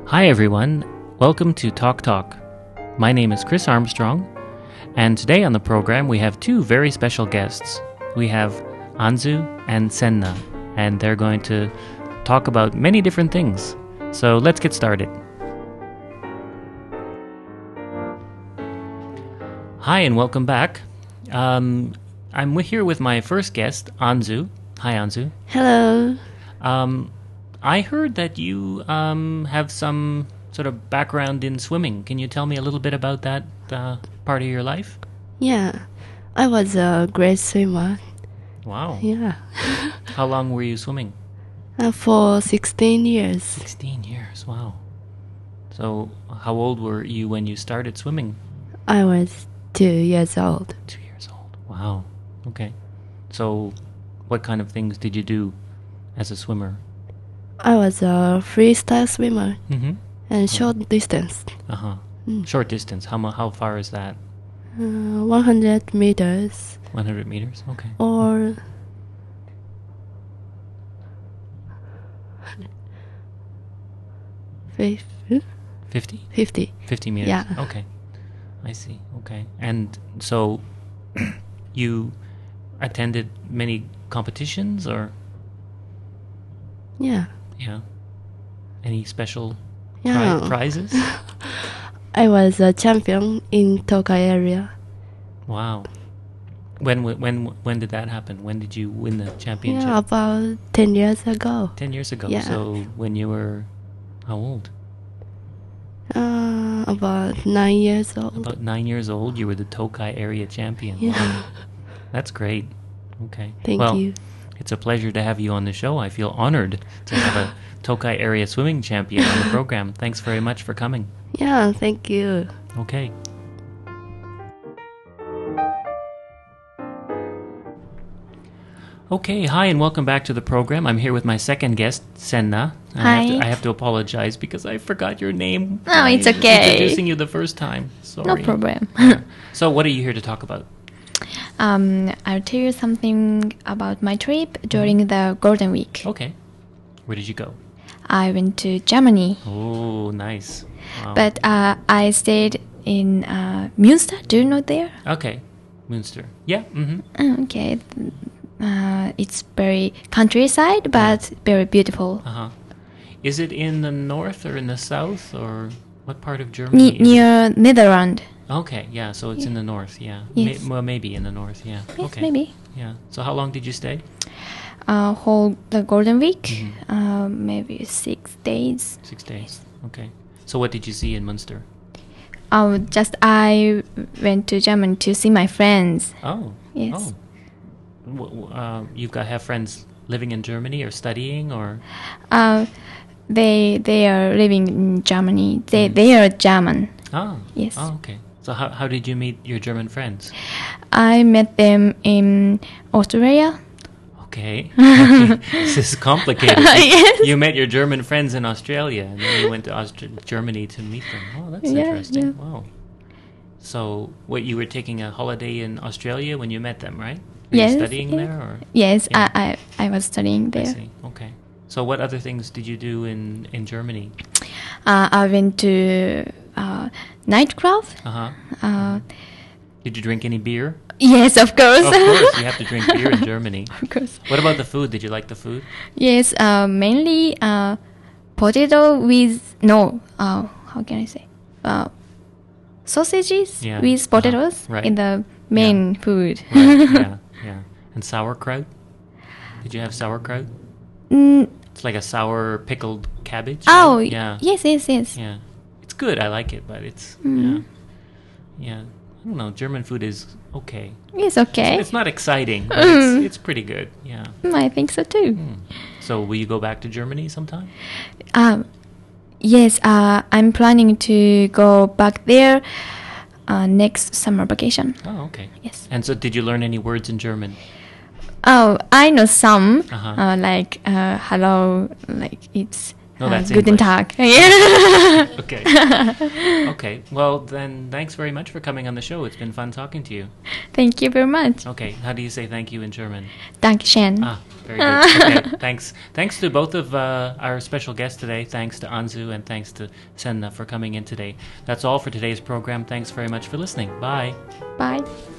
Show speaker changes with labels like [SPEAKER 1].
[SPEAKER 1] Hi everyone, welcome to Talk Talk. My name is Chris Armstrong, and today on the program we have two very special guests. We have Anzu and Senna, and they're going to talk about many different things. So let's get started. Hi and welcome back. I'm here with my first guest, Anzu. Hi Anzu.
[SPEAKER 2] Hello.
[SPEAKER 1] I heard that you have some sort of background in swimming. Can you tell me a little bit about that part of your life?
[SPEAKER 2] Yeah, I was a great swimmer.
[SPEAKER 1] Wow.
[SPEAKER 2] Yeah.
[SPEAKER 1] How long were you swimming?
[SPEAKER 2] For 16 years.
[SPEAKER 1] 16 years, wow. So how old were you when you started swimming?
[SPEAKER 2] I was 2 years old.
[SPEAKER 1] 2 years old, wow. Okay. So what kind of things did you do as a swimmer?
[SPEAKER 2] I was a freestyle swimmer
[SPEAKER 1] Mm-hmm.
[SPEAKER 2] and short distance.
[SPEAKER 1] Uh-huh. Short distance, how far is that?
[SPEAKER 2] 100 meters
[SPEAKER 1] 100 meters, okay.
[SPEAKER 2] or 50?
[SPEAKER 1] 50? 50 meters,
[SPEAKER 2] Yeah.
[SPEAKER 1] okay. I see, okay. And so you attended many competitions or...
[SPEAKER 2] Yeah.
[SPEAKER 1] Yeah. Any special
[SPEAKER 2] Yeah.
[SPEAKER 1] prizes?
[SPEAKER 2] I was a champion in Tokai area.
[SPEAKER 1] Wow. When did that happen? When did you win the championship?
[SPEAKER 2] Yeah, about 10 years ago.
[SPEAKER 1] 10 years ago.
[SPEAKER 2] Yeah.
[SPEAKER 1] So when you were how old?
[SPEAKER 2] About 9 years old.
[SPEAKER 1] About 9 years old, you were the Tokai area champion.
[SPEAKER 2] Yeah.
[SPEAKER 1] Wow. That's great. Okay.
[SPEAKER 2] Thank
[SPEAKER 1] well,
[SPEAKER 2] you.
[SPEAKER 1] It's a pleasure to have you on the show. I feel honored to have a Tokai area swimming champion on the program. Thanks very much for coming.
[SPEAKER 2] Yeah, thank you.
[SPEAKER 1] Okay. Okay, hi and welcome back to the program. I'm here with my second guest, Senna.
[SPEAKER 3] Hi.
[SPEAKER 1] I have to apologize because I forgot your name.
[SPEAKER 3] No, it's
[SPEAKER 1] by
[SPEAKER 3] okay.
[SPEAKER 1] Introducing you the first time. Sorry.
[SPEAKER 3] No problem.
[SPEAKER 1] So what are you here to talk about?
[SPEAKER 3] I'll tell you something about my trip during the Golden Week.
[SPEAKER 1] Okay. Where did you go?
[SPEAKER 3] I went to Germany,
[SPEAKER 1] Oh, nice. Wow.
[SPEAKER 3] but I stayed in Münster. Do you know there?
[SPEAKER 1] Okay. Münster. Yeah. Mm-hmm.
[SPEAKER 3] Okay. It's very countryside, but very beautiful.
[SPEAKER 1] Uh-huh. Is it in the north or in the south or what part of Germany? is it?
[SPEAKER 3] Near Netherlands.
[SPEAKER 1] Okay, yeah, so it's in the north, yeah.
[SPEAKER 3] Yes.
[SPEAKER 1] Well, maybe in the north, yeah.
[SPEAKER 3] Yes,
[SPEAKER 1] Okay.
[SPEAKER 3] maybe.
[SPEAKER 1] Yeah. So how long did you stay?
[SPEAKER 3] Whole the Golden Week, maybe 6 days.
[SPEAKER 1] 6 days. Okay. So what did you see in Munster?
[SPEAKER 3] I went to Germany to see my friends.
[SPEAKER 1] Oh.
[SPEAKER 3] Yes.
[SPEAKER 1] Oh. You've got have friends living in Germany or studying or?
[SPEAKER 3] They are living in Germany. They are German.
[SPEAKER 1] Oh.
[SPEAKER 3] Yes.
[SPEAKER 1] Oh, okay. So how did you meet your German friends?
[SPEAKER 3] I met them in Australia.
[SPEAKER 1] Okay. This is complicated.
[SPEAKER 3] Yes.
[SPEAKER 1] You met your German friends in Australia, and then you went to Germany to meet them. Oh, that's
[SPEAKER 3] Yeah,
[SPEAKER 1] interesting.
[SPEAKER 3] yeah.
[SPEAKER 1] Wow. So, you were taking a holiday in Australia when you met them, right? Were
[SPEAKER 3] Yes.
[SPEAKER 1] you studying
[SPEAKER 3] yes.
[SPEAKER 1] there, or?
[SPEAKER 3] Yes,
[SPEAKER 1] Yeah.
[SPEAKER 3] I was studying
[SPEAKER 1] I
[SPEAKER 3] there.
[SPEAKER 1] see. Okay. So, what other things did you do in Germany?
[SPEAKER 3] I went to nightclub.
[SPEAKER 1] Uh-huh. Did you drink any beer?
[SPEAKER 3] Yes, of course.
[SPEAKER 1] Of course, you have to drink beer in Germany.
[SPEAKER 3] Of course.
[SPEAKER 1] What about the food? Did you like the food?
[SPEAKER 3] Yes, mainly potato with how can I say? Sausages
[SPEAKER 1] Yeah.
[SPEAKER 3] with potatoes
[SPEAKER 1] Right.
[SPEAKER 3] in the main food.
[SPEAKER 1] Right. Yeah, yeah. And sauerkraut? Did you have sauerkraut?
[SPEAKER 3] Mm,
[SPEAKER 1] It's like a sour pickled cabbage.
[SPEAKER 3] oh,
[SPEAKER 1] right? Yeah.
[SPEAKER 3] yes.
[SPEAKER 1] Yeah. It's good. I like it, but it's
[SPEAKER 3] Mm.
[SPEAKER 1] yeah. I don't know. German food is okay.
[SPEAKER 3] It's okay.
[SPEAKER 1] It's not exciting, but it's pretty good. Yeah.
[SPEAKER 3] I think so too.
[SPEAKER 1] So will you go back to Germany sometime?
[SPEAKER 3] Yes, I'm planning to go back there next summer vacation.
[SPEAKER 1] Oh, okay.
[SPEAKER 3] Yes.
[SPEAKER 1] And so did you learn any words in German?
[SPEAKER 3] Oh, I know some,
[SPEAKER 1] Uh-huh.
[SPEAKER 3] like hello, like it's
[SPEAKER 1] No, that's
[SPEAKER 3] Guten
[SPEAKER 1] English.
[SPEAKER 3] Tag.
[SPEAKER 1] Okay. Okay. Well, then, thanks very much for coming on the show. It's been fun talking to you.
[SPEAKER 3] Thank you very much.
[SPEAKER 1] Okay. How do you say thank you in German?
[SPEAKER 3] Dankeschön.
[SPEAKER 1] Ah, very good. Okay. Thanks. Thanks to both of our special guests today. Thanks to Anzu and thanks to Senna for coming in today. That's all for today's program. Thanks very much for listening. Bye.
[SPEAKER 3] Bye.